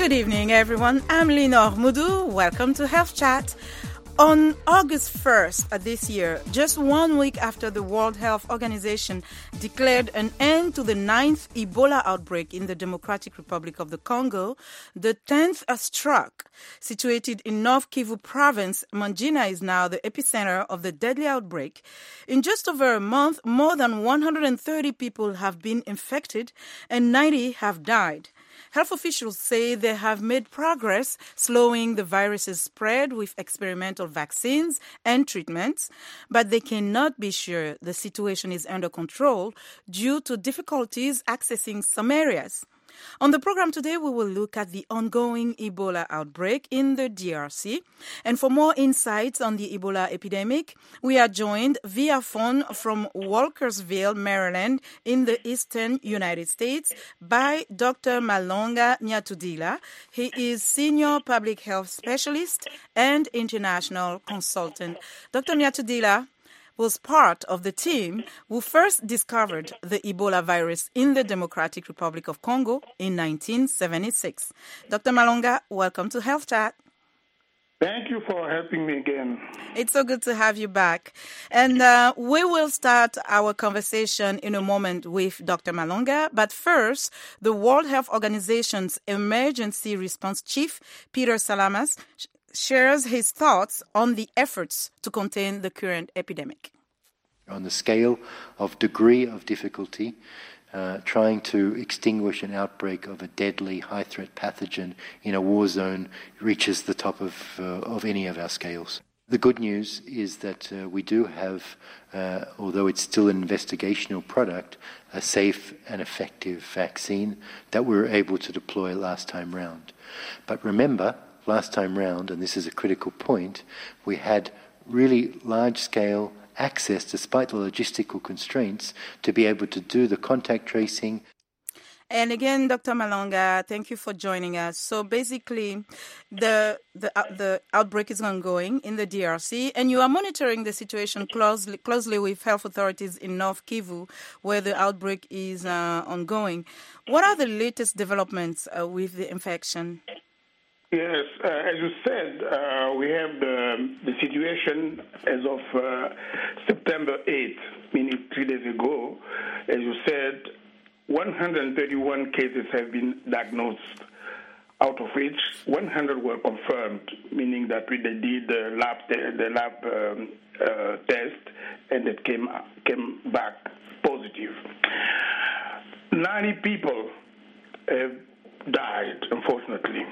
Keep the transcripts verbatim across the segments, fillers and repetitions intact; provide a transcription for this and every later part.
Good evening, everyone. I'm Lenore Moudou. Welcome to Health Chat. On August first of this year, just one week after the World Health Organization declared an end to the ninth Ebola outbreak in the Democratic Republic of the Congo, the tenth struck. Situated in North Kivu province, Mangina is now the epicenter of the deadly outbreak. In just over a month, more than one hundred thirty people have been infected and ninety have died. Health officials say they have made progress slowing the virus's spread with experimental vaccines and treatments, but they cannot be sure the situation is under control due to difficulties accessing some areas. On the program today, we will look at the ongoing Ebola outbreak in the D R C. And for more insights on the Ebola epidemic, we are joined via phone from Walkersville, Maryland, in the eastern United States, by Doctor Malonga Nyatudila. He is Senior Public Health Specialist and International Consultant. Doctor Nyatudila was part of the team who first discovered the Ebola virus in the Democratic Republic of Congo in nineteen seventy-six. Doctor Malonga, welcome to Health Chat. Thank you for helping me again. It's so good to have you back. And uh, we will start our conversation in a moment with Doctor Malonga. But first, the World Health Organization's Emergency Response Chief, Peter Salamas, shares his thoughts on the efforts to contain the current epidemic. On the scale of degree of difficulty, uh, trying to extinguish an outbreak of a deadly high-threat pathogen in a war zone reaches the top of, uh, of any of our scales. The good news is that uh, we do have, uh, although it's still an investigational product, a safe and effective vaccine that we were able to deploy last time round. But remember, last time round, and this is a critical point, we had really large-scale access, despite the logistical constraints, to be able to do the contact tracing. And again, Doctor Malonga, thank you for joining us. So basically, the the uh, the outbreak is ongoing in the D R C, and you are monitoring the situation closely closely with health authorities in North Kivu, where the outbreak is uh, ongoing. What are the latest developments uh, with the infection? Yes, uh, as you said, uh, we have the, the situation as of uh, September eighth, meaning three days ago. As you said, one hundred thirty-one cases have been diagnosed, out of which one hundred were confirmed, meaning that we, they did the lab, the lab um, uh, test, and it came, came back positive. ninety people have died, unfortunately.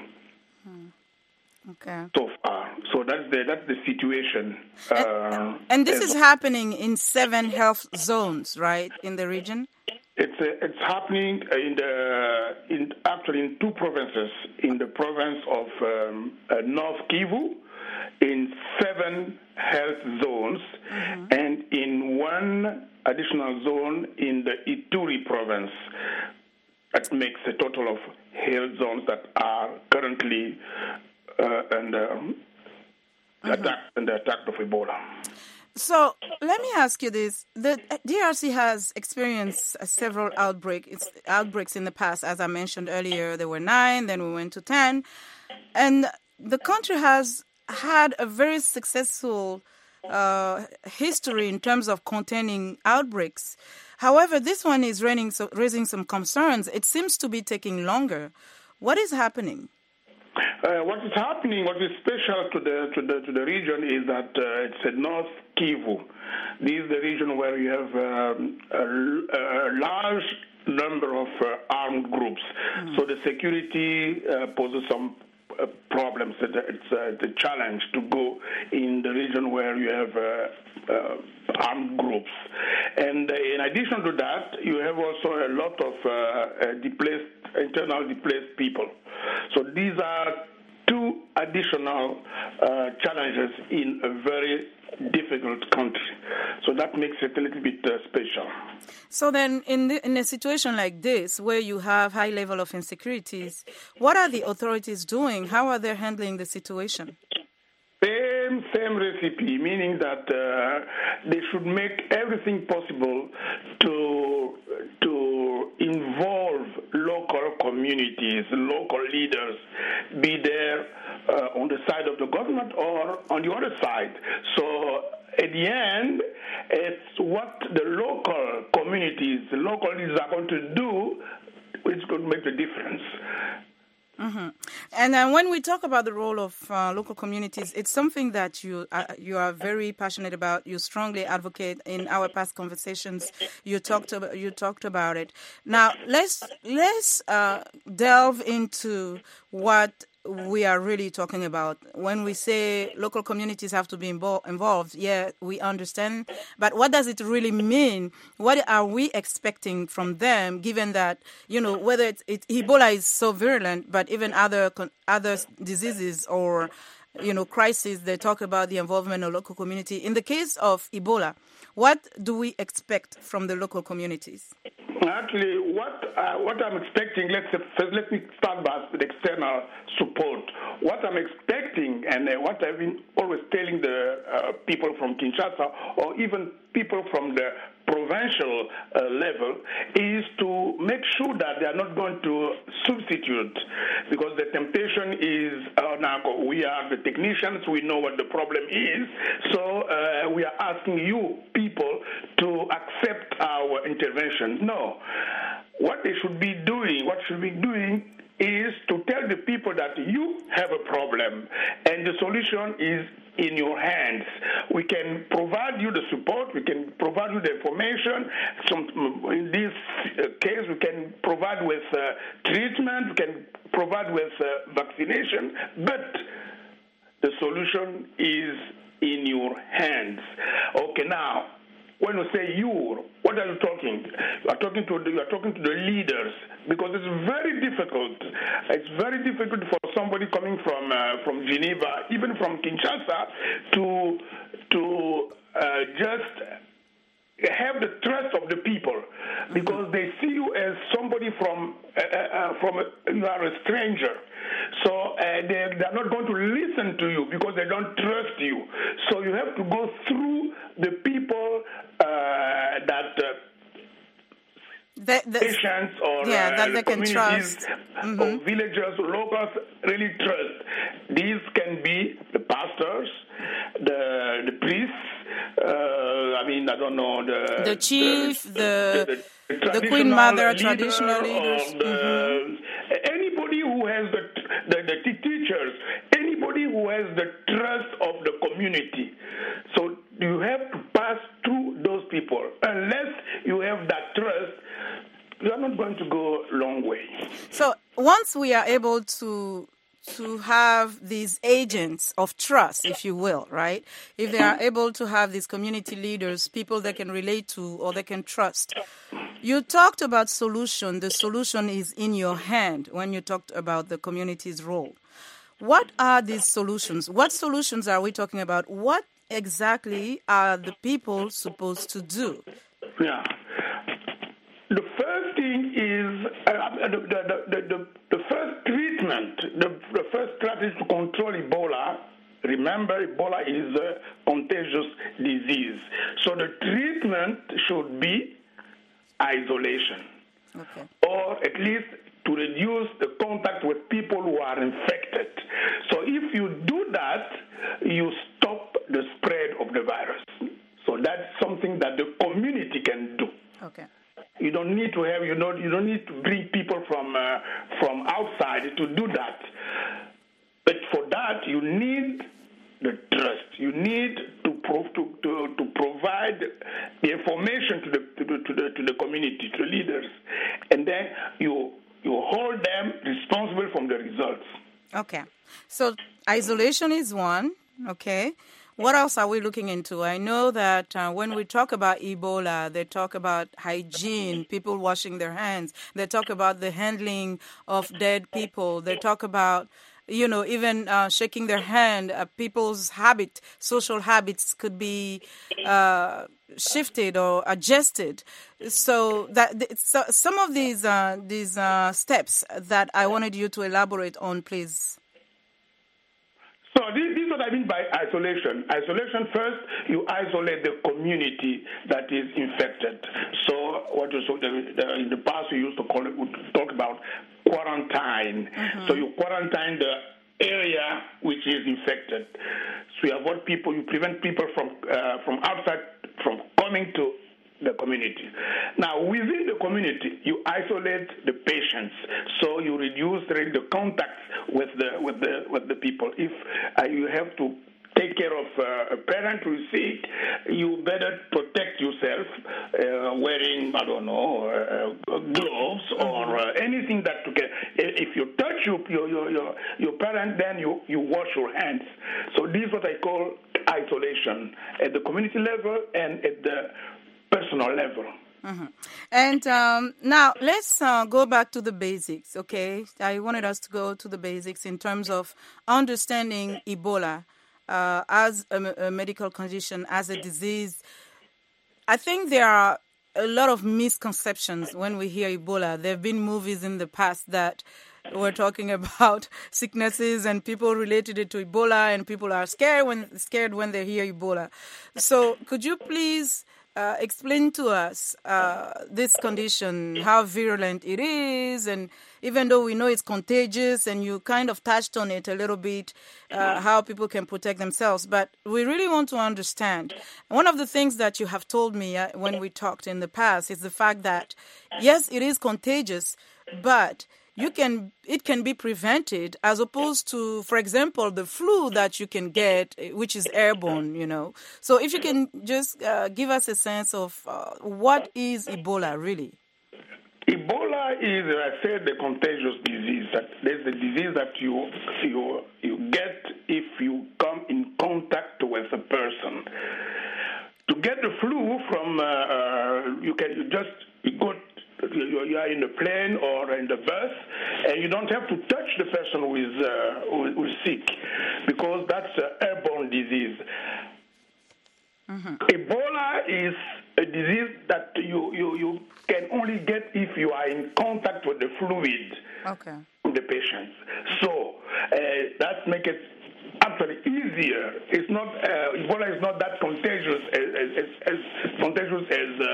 Okay. So far, so that's the that's the situation. Uh, uh, and this is happening in seven health zones, right, in the region? It's uh, it's happening in the in actually in two provinces, in the province of um, uh, North Kivu, in seven health zones, mm-hmm. and in one additional zone in the Ituri province. That makes a total of health zones that are currently uh, under, um, mm-hmm. attack, under attack of Ebola. So let me ask you this. The D R C has experienced uh, several outbreak, it's, outbreaks in the past. As I mentioned earlier, there were nine, then we went to ten. And the country has had a very successful uh, history in terms of containing outbreaks. However, this one is raising, so, raising some concerns. It seems to be taking longer. What is happening? Uh, what is happening, what is special to the to the to the region is that uh, it's a North Kivu. This is the region where you have um, a, a large number of uh, armed groups. Mm-hmm. So the security uh, poses some uh, problems. It's a, it's a challenge to go in the region where you have uh, uh, armed groups. And uh, in addition to that, you have also a lot of uh, uh, displaced, internal displaced people. So these are two additional uh, challenges in a very difficult country. So that makes it a little bit uh, special. So then in, the, in a situation like this, where you have high level of insecurities, what are the authorities doing? How are they handling the situation? Same, same recipe, meaning that uh, they should make everything possible to to involve local communities communities, local leaders, be there uh, on the side of the government or on the other side. So at the end, it's what the local communities, the local leaders are going to do, which is going to make the difference. Mm-hmm. And uh, when we talk about the role of uh, local communities, it's something that you uh, you are very passionate about. You strongly advocate. In our past conversations, you talked about you talked about it. Now let's let's uh, delve into what we are really talking about. When we say local communities have to be invo- involved, yeah, we understand. But what does it really mean? What are we expecting from them, given that, you know, whether it's, it, Ebola is so virulent, but even other other diseases or, you know, crises, they talk about the involvement of local community. In the case of Ebola, what do we expect from the local communities? Actually, what uh, what I'm expecting, let's first, let me start by the external support. What I'm expecting, and uh, what I've been always telling the uh, people from Kinshasa, or even people from the provincial uh, level, is to make sure that they are not going to substitute, because the temptation is, uh, now we are the technicians, we know what the problem is, so uh, we are asking you people to accept our intervention. No. What they should be doing, what should be doing is to tell the people that you have a problem and the solution is in your hands. We can provide you the support, we can provide you the information. Some, in this case, we can provide with uh, treatment, we can provide with uh, vaccination, but the solution is in your hands. Okay, now, when you say you, what are you talking? You are talking to the, you are talking to the leaders, because it's very difficult. It's very difficult for somebody coming from uh, from Geneva, even from Kinshasa, to to uh, just have the trust of the people, because they see you as somebody from uh, uh, from a, you are a stranger. So uh, they they're not going to listen to you because they don't trust you. So you have to go through the people uh, that uh, the, the, patients or yeah, uh, that they can communities trust. or Mm-hmm. villagers or locals really trust. These can be the pastors, the the priests. Uh, I mean, I don't know the The chief, the the, the, the, the Queen Mother, leader traditional leaders. or the, Mm-hmm. anybody who has the, the the teachers, anybody who has the trust of the community. So you have to pass through those people. Unless you have that trust, you are not going to go a long way. So once we are able to to have these agents of trust, if you will, right? If they are able to have these community leaders, people they can relate to or they can trust. You talked about solution. The solution is in your hand when you talked about the community's role. What are these solutions? What solutions are we talking about? What exactly are the people supposed to do? Yeah. The first thing is uh, the, the, the, the, the first treatment, the, the first strategy to control Ebola. Remember, Ebola is a contagious disease. So the treatment should be isolation, Okay. or at least to reduce the contact with people who are infected. So if you do that, you stop the spread of the virus. So that's something that the community can do. Okay. You don't need to have you know you don't need to bring people from uh, from outside to do that. But for that, you need the trust. You need to prov- to, to to provide the information to the to the, to the to the community, to the leaders, and then you you hold them responsible from the results. Okay. So isolation is one. Okay. What else are we looking into? I know that uh, when we talk about Ebola, they talk about hygiene, people washing their hands. They talk about the handling of dead people. They talk about, you know, even uh, shaking their hand. Uh, people's habit, social habits could be uh, shifted or adjusted. So that so some of these uh, these uh, steps that I wanted you to elaborate on, please. So this, this is what I mean by isolation. Isolation, first, you isolate the community that is infected. So what you saw the, the, in the past we used to call it, we talk about quarantine. Mm-hmm. So you quarantine the area which is infected. So you avoid people, you prevent people from uh, from outside from coming to the community. Now, within the community, you isolate the patients, so you reduce the, the contacts with the with the with the people. If uh, you have to take care of uh, a parent who is sick, you better protect yourself uh, wearing, I don't know, uh, gloves or uh, anything that you can. If you touch your your your your parent, then you, you wash your hands. So this is what I call isolation at the community level and at the personal level. Mm-hmm. And um, now let's uh, go back to the basics, okay? I wanted us to go to the basics in terms of understanding Ebola uh, as a, a medical condition, as a disease. I think there are a lot of misconceptions when we hear Ebola. There have been movies in the past that were talking about sicknesses and people related it to Ebola, and people are scared when scared when they hear Ebola. So could you please Uh, explain to us uh, this condition, how virulent it is, and even though we know it's contagious, and you kind of touched on it a little bit, uh, how people can protect themselves, but we really want to understand. One of the things that you have told me uh, when we talked in the past is the fact that, yes, it is contagious, but you can it can be prevented, as opposed to, for example, the flu that you can get, which is airborne, you know. So if you can just uh, give us a sense of uh, what is Ebola really? Ebola is, as I said, the contagious disease. That there's a disease that you you you get if you come in contact with a person. To get the flu from, uh, uh, you can you just you go. You are in the plane or in the bus, and you don't have to touch the person who is, uh, who is sick, because that's an airborne disease. Mm-hmm. Ebola is a disease that you, you, you can only get if you are in contact with the fluid okay. of the patient. So uh, that makes it actually easier. It's not uh, Ebola is not that contagious as, as, as contagious as, uh,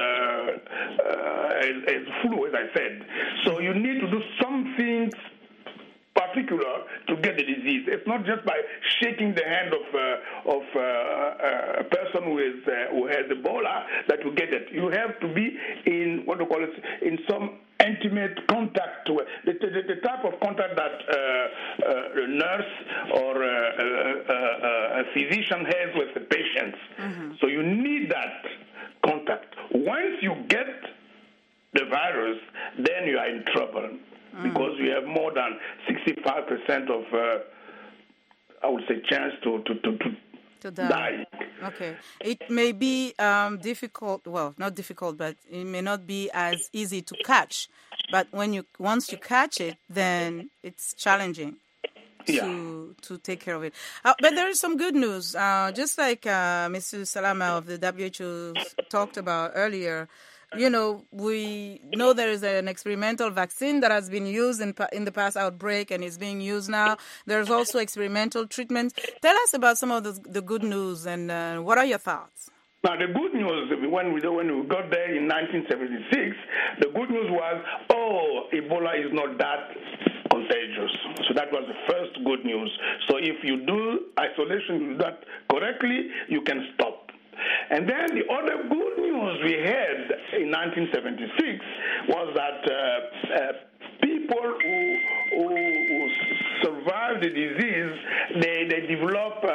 uh, as as flu, as I said. So you need to do something particular to get the disease. It's not just by shaking the hand of uh, of uh, a person who is uh, who has Ebola that you get it. You have to be in what we call it in some intimate contact with the, the, the type of contact that uh, uh, a nurse or a, a, a physician has with the patients. Mm-hmm. So you need that contact. Once you get the virus, then you are in trouble, mm-hmm. because you have more than sixty-five percent of, uh, I would say, chance to to to, to, to die. die. Okay. It may be um, difficult, well, not difficult, but it may not be as easy to catch. But when you once you catch it, then it's challenging to yeah. to take care of it. Uh, but there is some good news. Uh, just like uh, Mister Salama of the W H O talked about earlier, you know, we know there is an experimental vaccine that has been used in in the past outbreak and is being used now. There's also experimental treatments. Tell us about some of the, the good news, and uh, what are your thoughts? Now, the good news, when we, when we got there in nineteen seventy-six, the good news was, oh, Ebola is not that contagious. So that was the first good news. So if you do isolation, you do that correctly, you can stop. And then the other good news we had in nineteen seventy-six was that uh, uh, people who, who, who survive the disease, they, they develop uh,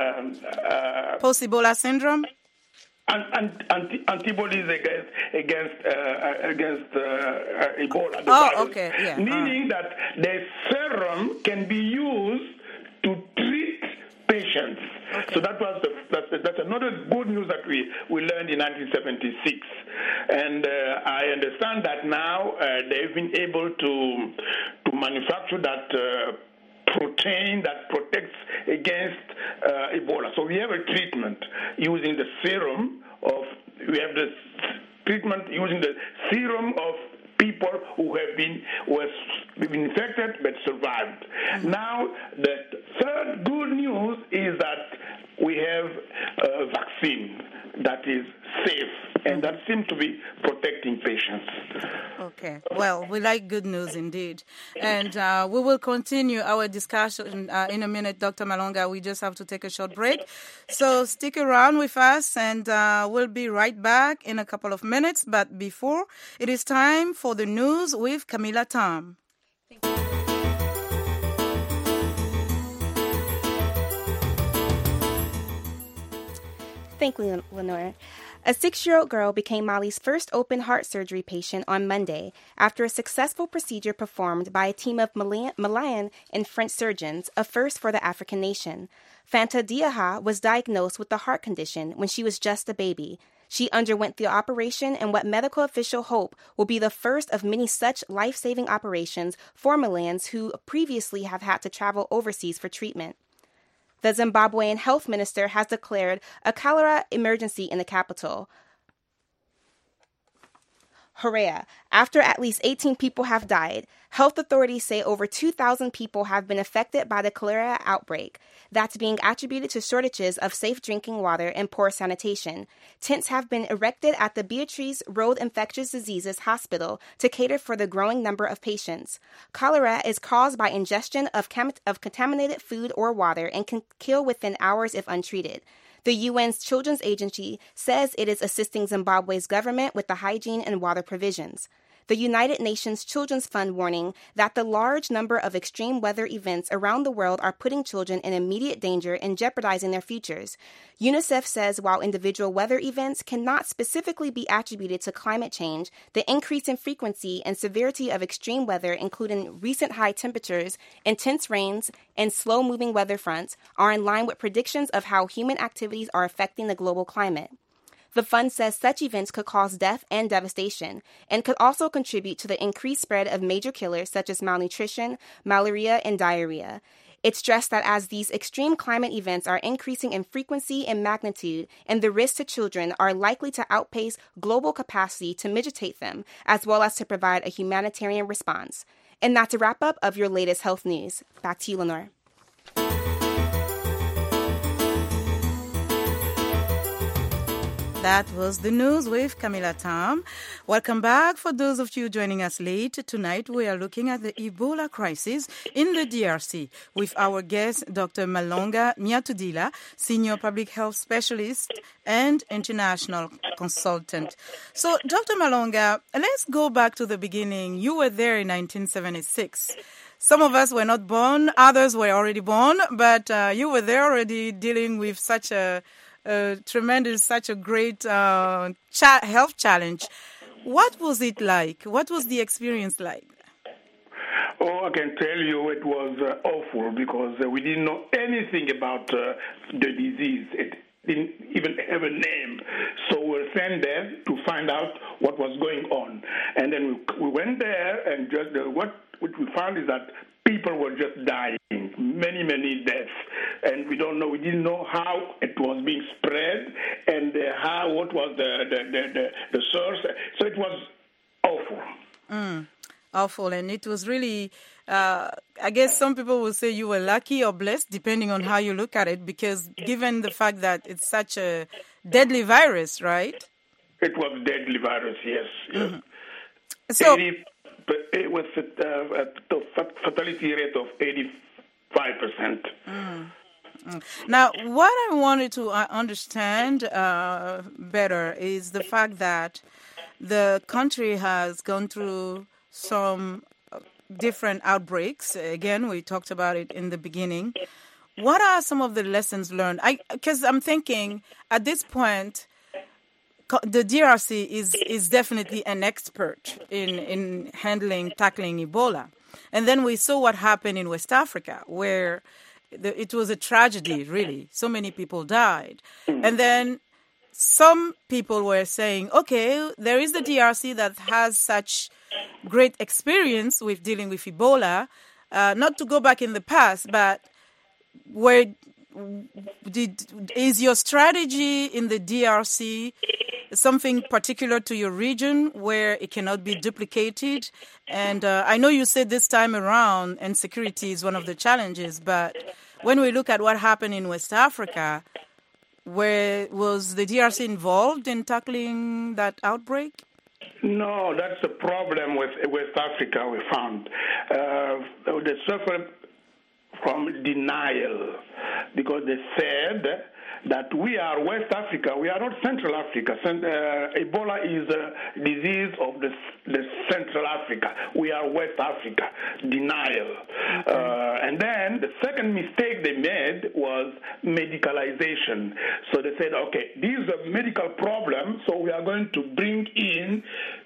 uh, post-Ebola syndrome? And, and, anti, antibodies against against uh, against uh, uh, Ebola. The oh, virus, okay, yeah. Meaning uh. that the serum can be used to treat patients. Okay. So that was the, that's, that's another good news that we, we learned in nineteen seventy-six, and uh, I understand that now uh, they've been able to to manufacture that Uh, protein that protects against uh, Ebola. So we have a treatment using the serum of, we have the treatment using the serum of people who have been, who have been infected but survived. Mm-hmm. Now, the third good news is that we have a vaccine. that is safe and that seems to be protecting patients. Okay. Well, we like good news indeed. And uh, we will continue our discussion uh, in a minute, Doctor Malonga. We just have to take a short break. So stick around with us and uh, we'll be right back in a couple of minutes. But before, it is time for the news with Camilla Tom. Thank you, Lenore. A six-year-old girl became Mali's first open heart surgery patient on Monday after a successful procedure performed by a team of Malian and French surgeons, a first for the African nation. Fanta Diaha was diagnosed with the heart condition when she was just a baby. She underwent the operation in what medical officials hope will be the first of many such life-saving operations for Malians who previously have had to travel overseas for treatment. The Zimbabwean health minister has declared a cholera emergency in the capital, Harare, after at least eighteen people have died. Health authorities say over two thousand people have been affected by the cholera outbreak. That's being attributed to shortages of safe drinking water and poor sanitation. Tents have been erected at the Beatrice Road Infectious Diseases Hospital to cater for the growing number of patients. Cholera is caused by ingestion of, cam- of contaminated food or water and can kill within hours if untreated. The U N's Children's Agency says it is assisting Zimbabwe's government with the hygiene and water provisions. The United Nations Children's Fund warning that the large number of extreme weather events around the world are putting children in immediate danger and jeopardizing their futures. UNICEF says while individual weather events cannot specifically be attributed to climate change, the increase in frequency and severity of extreme weather, including recent high temperatures, intense rains, and slow-moving weather fronts, are in line with predictions of how human activities are affecting the global climate. The fund says such events could cause death and devastation, and could also contribute to the increased spread of major killers such as malnutrition, malaria, and diarrhea. It stressed that as these extreme climate events are increasing in frequency and magnitude, and the risks to children are likely to outpace global capacity to mitigate them, as well as to provide a humanitarian response. And that's a wrap-up of your latest health news. Back to you, Lenore. That was the news with Camilla Tom. Welcome back. For those of you joining us late, tonight we are looking at the Ebola crisis in the D R C with our guest, Doctor Malonga Nyatudila, Senior Public Health Specialist and International Consultant. So, Doctor Malonga, let's go back to the beginning. You were there in nineteen seventy-six. Some of us were not born, others were already born, but uh, you were there already dealing with such a Uh, tremendous, such a great uh, cha- health challenge. What was it like? What was the experience like? Oh, I can tell you it was uh, awful because uh, we didn't know anything about uh, the disease. It didn't even have a name. So we were sent there to find out what was going on. And then we, we went there and just uh, what, what we found is that people were just dying, many, many deaths. And we don't know, we didn't know how it was being spread and uh, how, what was the, the, the, the, the source. So it was awful. Mm, awful. And it was really, uh, I guess some people will say you were lucky or blessed, depending on how you look at it, because given the fact that it's such a deadly virus, right? It was a deadly virus, yes. yes. Mm-hmm. So, eighty, it was a, uh, a fatality rate of eighty-five percent. Mm. Now, what I wanted to understand uh, better is the fact that the country has gone through some different outbreaks. Again, we talked about it in the beginning. What are some of the lessons learned? Because I'm thinking at this point, the D R C is, is definitely an expert in, in handling, tackling Ebola. And then we saw what happened in West Africa, where The, it was a tragedy, really. So many people died. And then some people were saying, okay, there is the D R C that has such great experience with dealing with Ebola. Uh, not to go back in the past, but where did, is your strategy in the D R C something particular to your region where it cannot be duplicated? And uh, I know you said this time around, and security is one of the challenges, but when we look at what happened in West Africa, Where was the D R C involved in tackling that outbreak? No, that's the problem with West Africa we found. Uh, they suffered from denial because they said that we are West Africa, we are not Central Africa. Uh, Ebola is a disease of the, the Central Africa. We are West Africa. Denial. Okay. Uh, and then the second mistake they made was medicalization. So they said, okay, this is a medical problem, so we are going to bring in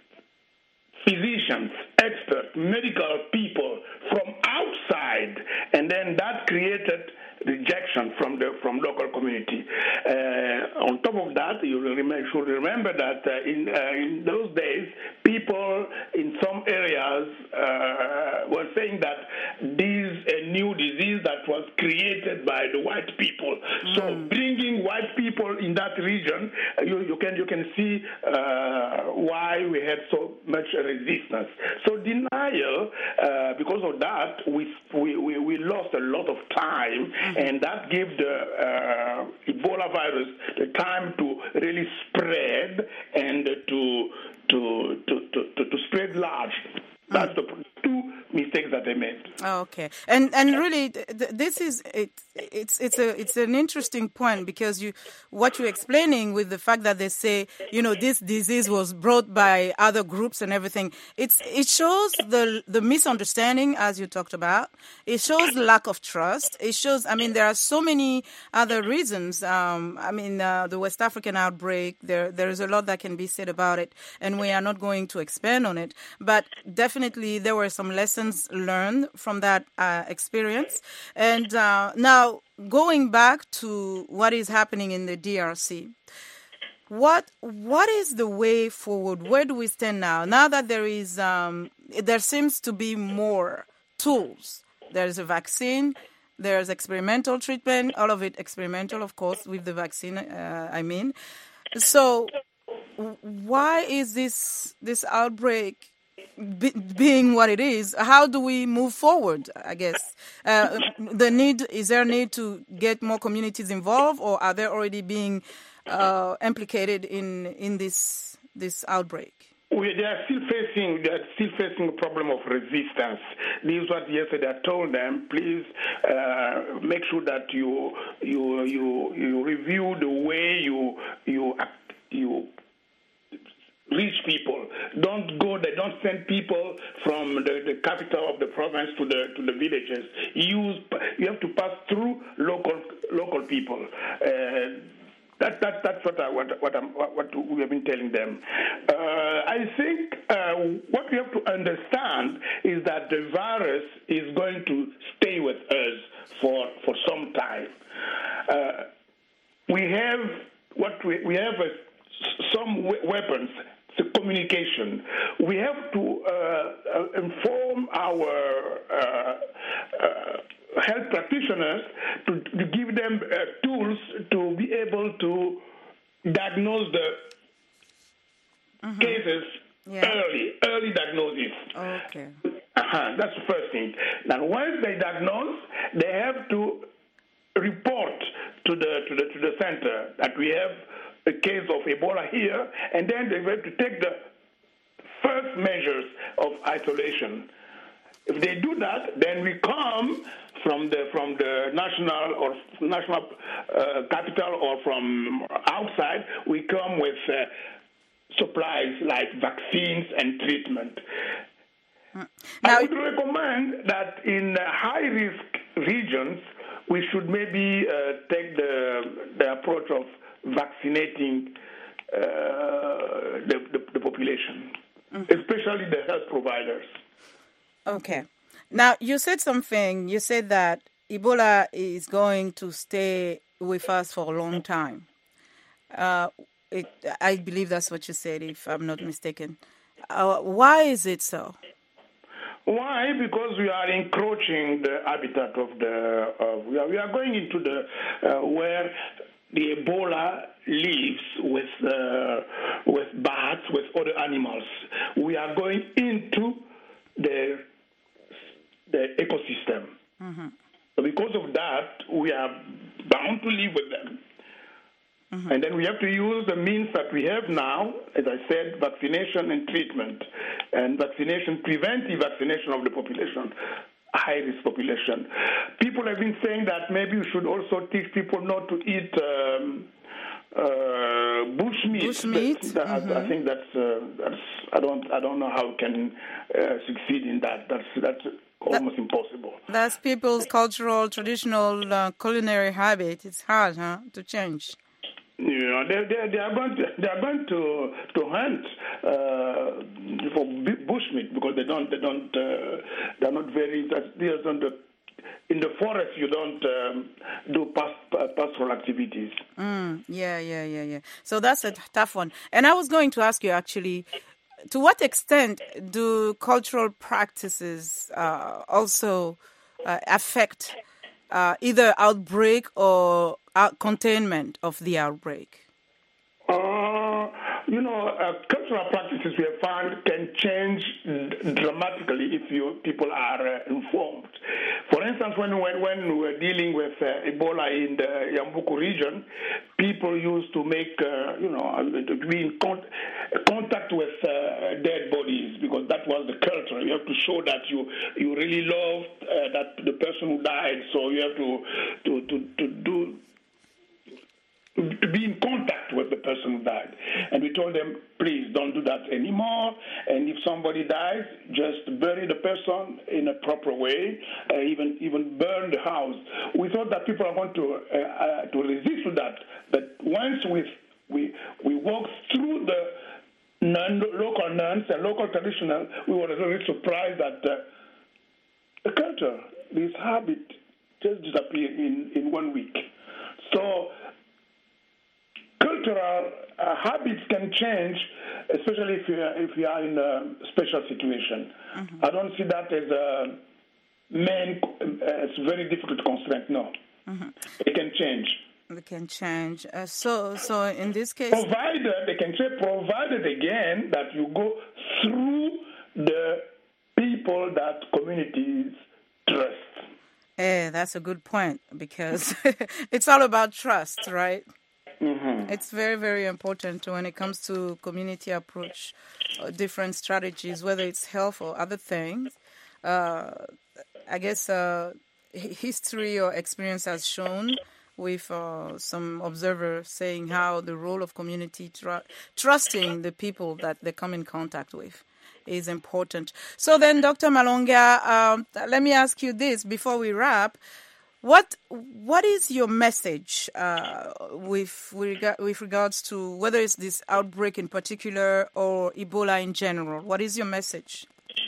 physicians, experts, medical people from outside, and then that created rejection from the from local community. Uh, on top of that, you remember, should remember that uh, in uh, in those days, people in some areas uh, were saying that this is a new disease that was created by the white people. Mm. So bringing white people in that region, uh, you, you can you can see uh, why we had so much resistance. So denial, uh, because of that, we, we we we lost a lot of time. Mm. And that gave the uh, Ebola virus the time to really spread and to to to to, to spread large. That's the two mistakes that they made. Oh, okay, and and really, th- this is it. It's it's a it's an interesting point because you what you're explaining with the fact that they say you know this disease was brought by other groups and everything. It's it shows the the misunderstanding as you talked about. It shows the lack of trust. It shows. I mean, there are so many other reasons. Um, I mean, uh, the West African outbreak. There there is a lot that can be said about it, and we are not going to expand on it. But definitely, there were some lessons learned from that uh, experience. And uh, now, going back to what is happening in the D R C, what what is the way forward? Where do we stand now? Now that there is, um, there seems to be more tools. There's a vaccine. There's experimental treatment. All of it experimental, of course, with the vaccine. Uh, I mean, so why is this this outbreak Be, being what it is? How do we move forward? I guess uh, the need is there a need to get more communities involved, or are they already being uh, implicated in in this this outbreak? We, they are still facing they are still facing a problem of resistance. This is what yesterday I told them. Please uh, make sure that you you you you review the way you you you. reach people. Don't go there. Don't send people from the, the capital of the province to the to the villages. Use you have to pass through local local people. Uh, that that that's what I what what, I'm, what we have been telling them. Uh, I think uh, what we have to understand is that the virus is going to stay with us for for some time. Uh, we have what we we have a, some weapons. The communication. We have to uh, uh, inform our uh, uh, health practitioners to, to give them uh, tools to be able to diagnose the mm-hmm. cases yeah. early, early diagnosis. Okay. Uh-huh, that's the first thing. Now, once they diagnose, they have to report to the to the to the center that we have a case of Ebola here, and then they have to take the first measures of isolation. If they do that, then we come from the from the national or national uh, capital or from outside. We come with uh, supplies like vaccines and treatment. Now, I would recommend that in high-risk regions, we should maybe uh, take the the approach of vaccinating uh, the, the, the population, mm-hmm. especially the health providers. Okay. Now, you said something. You said that Ebola is going to stay with us for a long time. Uh, it, I believe that's what you said, if I'm not mistaken. Uh, why is it so? Why? Because we are encroaching the habitat of the. Uh, we, are, we are going into the uh, where the Ebola lives with uh, with bats, with other animals. We are going into the the ecosystem. Mm-hmm. So because of that, we are bound to live with them. Mm-hmm. And then we have to use the means that we have now, as I said, vaccination and treatment, and vaccination, preventive vaccination of the population, high-risk population. People have been saying that maybe we should also teach people not to eat um, uh, bushmeat. Bushmeat. That, mm-hmm. I, I think that's, uh, that's I don't I don't know how we can uh, succeed in that. That's that's almost that, impossible. That's people's cultural, traditional, uh, culinary habit. It's hard, huh, to change. You know, they, they, they are going to they are going to to hunt uh, for bushmeat because they don't they don't uh, they're not very they don't in the forest. You don't um, do past, pastoral activities. Mm, yeah, yeah, yeah, yeah. So that's a tough one. And I was going to ask you actually, to what extent do cultural practices uh, also uh, affect uh, either outbreak or out containment of the outbreak? Uh, you know, uh, cultural practices we have found can change d- dramatically if you people are uh, informed. For instance, when, when, when we were dealing with uh, Ebola in the Yambuku region, people used to make, uh, you know, to be in con- contact with uh, dead bodies because that was the culture. You have to show that you, you really loved uh, that the person who died, so you have to to, to, to do to be in contact with the person who died. And we told them, please don't do that anymore. And if somebody dies, just bury the person in a proper way, uh, even even burn the house. We thought that people are going to uh, uh, to resist to that. But once we we we walked through the non, local nuns and local traditional, we were really surprised that uh, the culture, this habit, just disappeared in, in one week. So cultural uh, habits can change, especially if you are, if you are in a special situation. Mm-hmm. I don't see that as a main, uh, it's very difficult constraint. No, mm-hmm. It can change. It can change. Uh, so, so in this case, provided they can say, provided again that you go through the people that communities trust. Eh, that's a good point because it's all about trust, right? Mm-hmm. It's very, very important when it comes to community approach, uh, different strategies, whether it's health or other things. Uh, I guess uh, history or experience has shown with uh, some observers saying how the role of community tr- trusting the people that they come in contact with is important. So then, Doctor Malonga, um, let me ask you this before we wrap. What what is your message uh, with with regards to whether it's this outbreak in particular or Ebola in general? What is your message?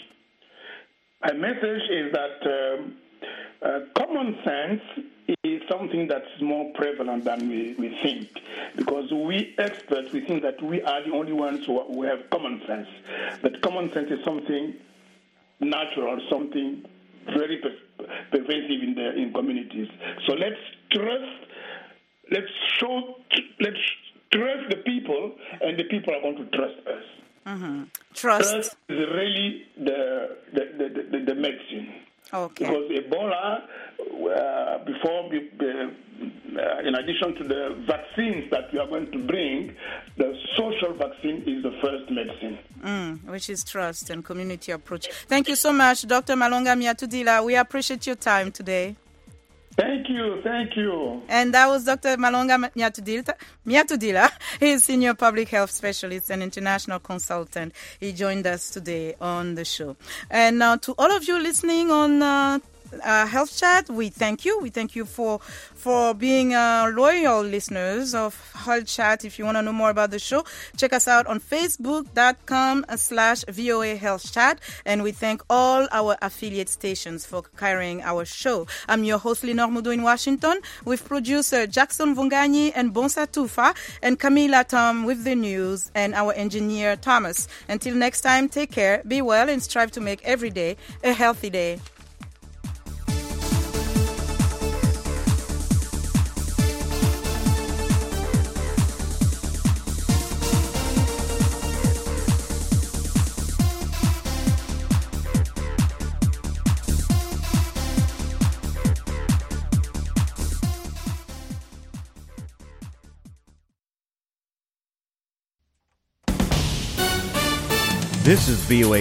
My message is that um, uh, common sense is something that's more prevalent than we, we think, because we experts, we think that we are the only ones who, who have common sense. But common sense is something natural, something very pervasive in the in communities. So let's trust, let's show, let's trust the people, and the people are going to trust us. Mm-hmm. Trust. Trust is really the the, the, the, the medicine. Okay. Because Ebola, uh, before, uh, in addition to the vaccines that we are going to bring, the social vaccine is the first medicine. Mm, which is trust and community approach. Thank you so much, Doctor Malonga Miatudila. We appreciate your time today. Thank you, thank you. And that was Doctor Malonga Miatudila. He is Senior Public Health Specialist and International Consultant. He joined us today on the show. And now uh, to all of you listening on uh, uh, Health Chat, we thank you. We thank you for for being uh, loyal listeners of Health Chat. If you want to know more about the show, check us out on facebook.com slash VOA Health Chat. And we thank all our affiliate stations for carrying our show. I'm your host, Lenore Mudo in Washington, with producer Jackson Vunganyi and Bonsa Tufa, and Camila Tom with the news, and our engineer Thomas. Until next time, take care, be well, and strive to make every day a healthy day. This is V O A